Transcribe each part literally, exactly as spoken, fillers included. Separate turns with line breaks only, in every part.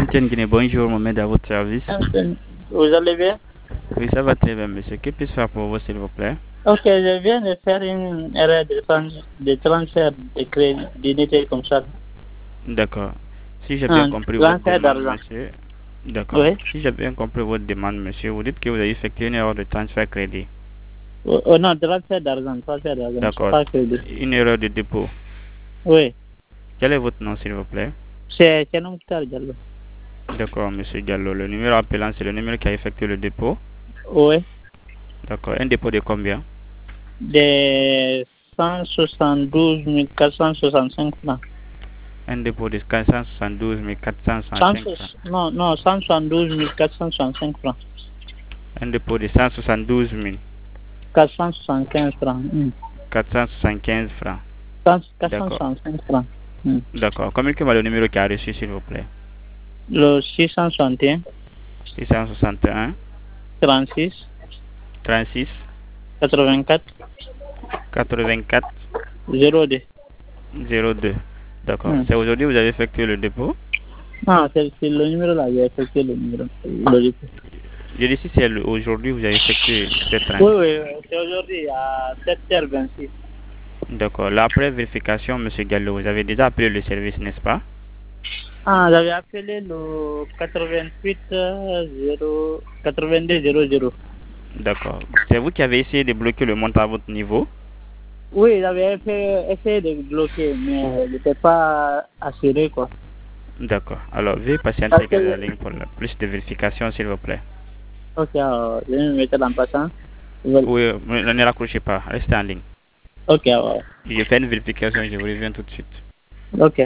M T N Guinée, bonjour, Mohamed à votre service.
Vous allez bien?
Oui, ça va très bien, monsieur. Que puis-je faire pour vous, s'il vous plaît?
Ok, je viens de faire une erreur de, trans de transfert de crédit d'unité comme ça.
D'accord. Si j'ai bien
Un
compris votre
transfert
demande,
d'argent.
monsieur. D'accord.
Oui.
Si j'ai bien compris votre demande, monsieur, vous dites que vous avez effectué une erreur de transfert crédit.
Oh, oh non, transfert d'argent, transfert d'argent,
D'accord.
pas crédit.
Une erreur de dépôt.
Oui.
Quel est votre nom, s'il vous plaît?
C'est Chenom Kitar Diallo.
D'accord, monsieur Diallo. Le numéro appelant, c'est le numéro qui a effectué le dépôt.
Oui.
D'accord. Un dépôt de combien?
De cent soixante-douze mille quatre cent soixante-cinq francs.
Un dépôt de quatre cent soixante-douze mille quatre cent soixante-cinq francs.
Non, non, cent soixante-douze mille quatre cent soixante-cinq francs.
Un dépôt de cent soixante-douze mille
quatre cent soixante-quinze francs. Mm.
quatre cent soixante-quinze francs.
quatre cent soixante-cinq francs. Mm.
D'accord. Communiquez-moi le numéro qui a reçu, s'il vous plaît.
Le six cent soixante et un.
six cent soixante et un.
trente-six.
trente-six.
quatre-vingt-quatre.
quatre-vingt-quatre.
zéro deux.
zéro deux. D'accord.
Mm.
C'est aujourd'hui que vous avez effectué le dépôt?
Non, c'est le numéro là, j'ai effectué le numéro. Le dépôt.
Je dis si c'est aujourd'hui que vous avez effectué cette
Oui,
transaction.
oui, c'est aujourd'hui à sept heures vingt-six.
D'accord. Là, après vérification, M. Gallo, vous avez déjà appelé le service, n'est-ce pas?
Ah, j'avais appelé le quatre-vingt-huit zéro quatre-vingt-deux zéro zéro.
D'accord. C'est vous qui avez essayé de bloquer le montant à votre niveau?
Oui, j'avais essayé de bloquer, mais je n'étais pas assuré, quoi.
D'accord. Alors, veuillez patienter que... la ligne pour la plus de vérification, s'il vous plaît.
Ok, alors, je vais me mettre en passant.
Oui, ne raccrochez pas. Restez en ligne.
Ok, alors.
Je fais une vérification et je vous reviens tout de suite.
Ok.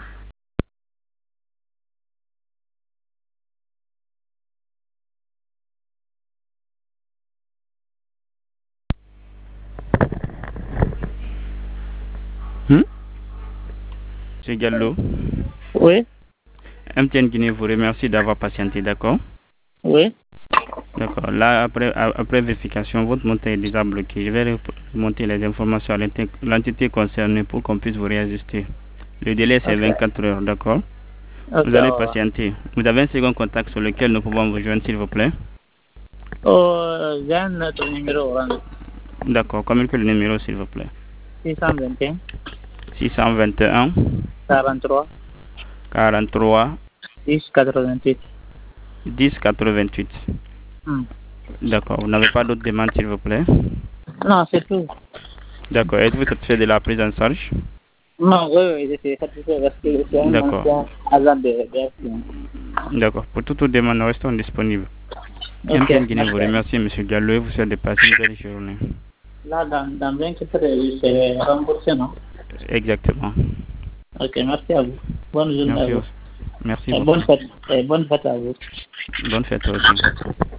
Hmm? Monsieur Gallo.
Oui.
M T N Guinée vous remercie d'avoir patienté, d'accord?
Oui.
D'accord. Là, après, après vérification, votre montant est déjà bloqué. Je vais remonter les informations à l'entité concernée pour qu'on puisse vous réajuster. Le délai, c'est
Okay.
vingt-quatre heures, d'accord?
Okay,
vous allez
oh.
patienter. Vous avez un second contact sur lequel nous pouvons vous joindre, s'il vous plaît?
Oh, j'ai un autre numéro.
D'accord. Communiquez le numéro, s'il vous plaît.
six cent vingt et un.
six cent vingt et un.
quarante-trois.
quarante-trois.
dix quatre-vingt-huit.
dix quatre-vingt-huit.
Hmm.
D'accord. Vous n'avez pas d'autres demandes, s'il vous plaît?
Non, c'est tout.
D'accord. Êtes-vous satisfait de la prise en charge?
Non, oui, oui, je suis satisfait parce que c'est un ancien agent de de
D'accord. Pour toute demande, nous restons disponibles.
Ok.
M T N Guinée vous remercie, M. Gallo, et vous souhaite de passer une belle journée.
Là, dans, dans vingt-quatre heures, je serai remboursé, non?
Exactement.
Ok, merci à vous. Bonne journée
Merci
à vous.
aussi. Merci
Et
beaucoup.
bonne fête, et bonne fête à vous.
Bonne fête aussi.